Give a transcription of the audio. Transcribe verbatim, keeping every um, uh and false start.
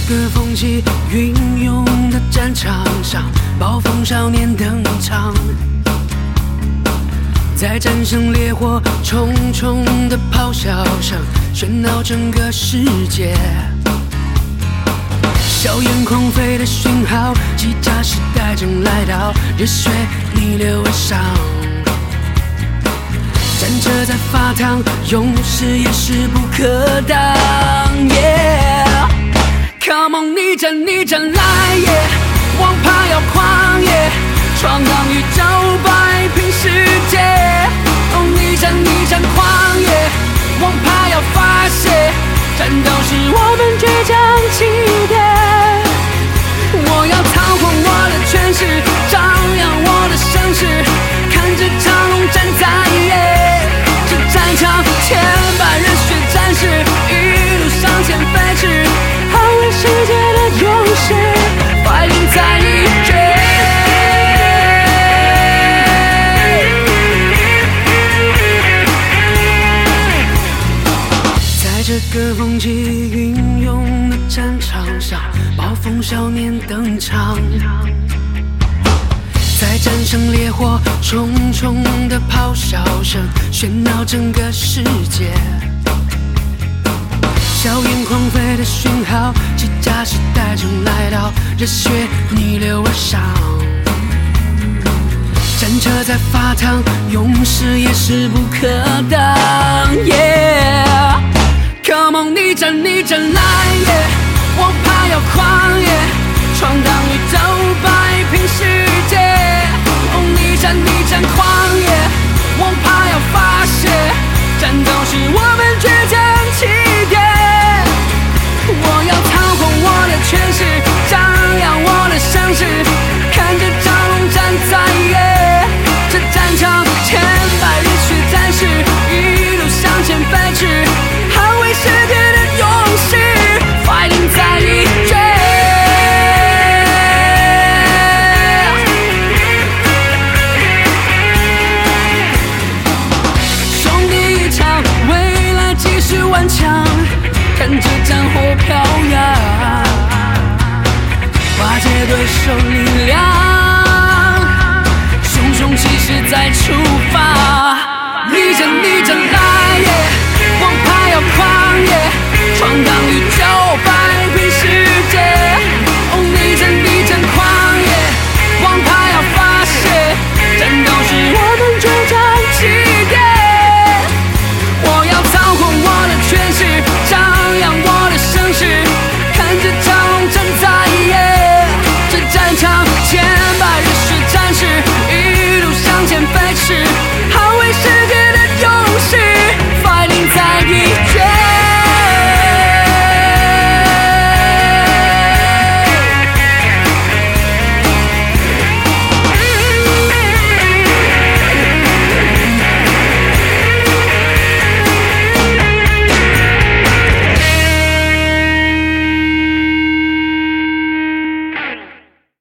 个风起云涌的战场上，暴风少年登场，在战胜烈火重重的咆哮声喧闹整个世界。硝烟狂飞的讯号，机甲时代正来到，热血逆流而上，战车在发烫，勇士也势不可挡。Yeah, come on， 逆战逆战来耶， yeah, 王牌要狂野，闯荡宇宙，摆平世界。哦，逆战逆战狂野，王牌要发泄，战斗是我们倔强起点。我要操控我的权势，张扬我的声势，看着长龙站在耶，这战场千百热血战士一路向前飞驰，捍卫世界的勇士，fighting在一绝。在这个风起云涌的战场上，暴风少年登场，在战胜烈火重重的咆哮声喧闹整个世界。硝烟狂飞的讯号，机甲时代正来到，热血逆流而上，战车在发烫，勇士也势不可挡。Yeah, come on， 逆战逆战来耶，王牌要狂野，闯荡宇宙，摆平世界。哦，逆战逆战狂野，王牌要发泄，战斗是我们倔强起点。我要操控我的权势，张扬我的声势，看着长龙站在耶，这战场千百热血战士一路向前飞驰，捍卫世界的勇士，fighting在一绝。兄弟一场，未来继续顽强，看着战火飘扬，化解对手力量，熊熊气势再出发。逆战逆战来耶，王牌要狂野，闯荡宇